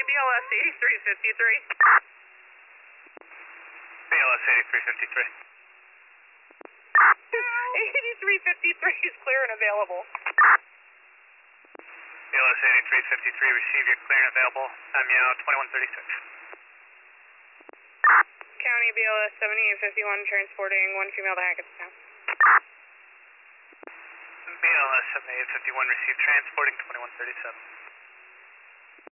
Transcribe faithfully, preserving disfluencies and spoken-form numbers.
B L S eighty-three fifty-three. B L S eighty-three fifty-three. eighty-three fifty-three is clear and available. B L S eighty-three fifty-three, receive your clear and available. I'm Meow twenty-one thirty-six. County B L S seventy-eight fifty-one transporting one female to Hackettstown. B L S seventy-eight fifty-one, receive transporting twenty-one thirty-seven.